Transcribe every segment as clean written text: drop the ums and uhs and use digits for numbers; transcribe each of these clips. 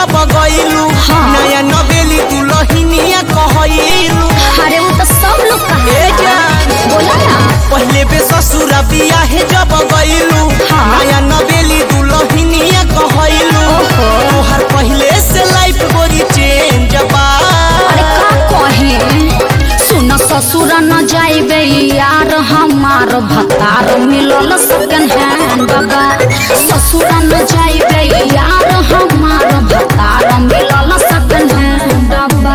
जब गइलू नया नवेली दुल्हनिया कहइलू। अरे वो तो सब लोग बोला ना। पहले बे ससुरा बियाह जब गइलू नया नवेली दुल्हनिया कहइलू। तोहर पहले से लाइफ गोरी चेंज बा। अरे का कहे सुन ससुरा न जाइबे यार हमार भतार मिलल सेकंड हैंड बाबा। ससुरा न जाइबे यार हमार भतार मिलल सेकंड हैंड बाबा।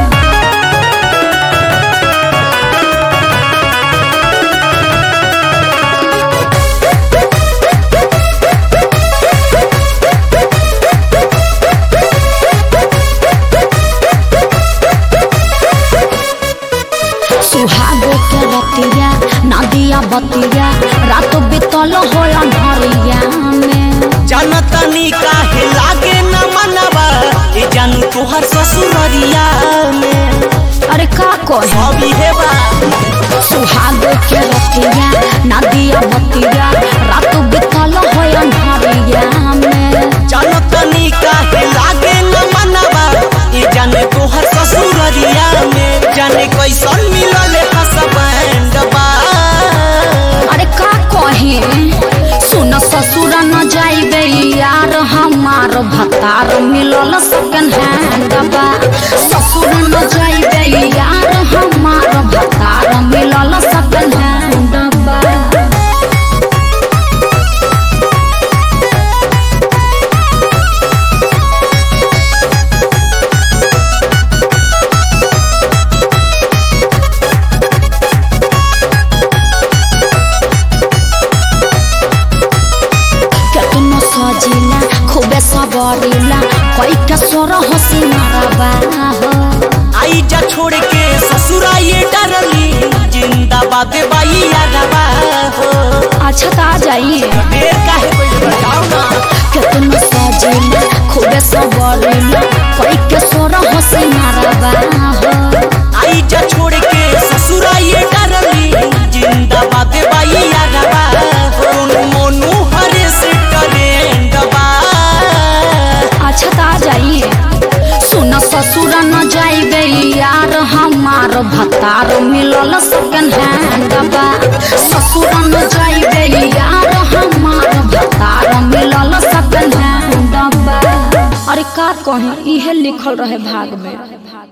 सुहागो के रतिया नदिया बतिया रात बितल होला भरिया में। जानतनी काहे लागे न मनवा ए जानू तोहर ससुररिया में। अरे का कहे अभी हेबा सुहागो के रतिया नदिया बतिया रात बितल होला भरिया में। जानतनी काहे लागे न मनवा ए जाने तोहर ससुररिया में। जाने कैसन मिलल हसबैंड बा। अरे का कहे सुन ससुरा न जाइबे यार हमार भतार मिलल सेकंड हैंड बा। ससुरा न जाइबे यार हमार भतार मिलल सेकंड हैंड बा। केतनो सजिला खूबे सबरिला कोई के सोर हसी मारबा हो। आई जा छोड़ के ससुरा ये डरली जिंदाबाद बाई यारबा हो। अच्छा तो आ जाइए देर काहे कोई बताओ ना। केतनो सजिला खूबे सबरिला कोई के सोर हसी मारबा हो। आई जा छोड़ के ससुरा ये डरली जिंदाबाद बाई यारबा हो। मोनू हरे से ट्रेंड बा। अच्छा तो आ जाइए सुन ससुरा न जाइबे यार हमार भतार मिलल सेकंड हैंड बा। ससुरा न जाइबे यार हमार भतार मिलल सेकंड हैंड बा। अरे का कहे इहे लिखल रहे भाग में।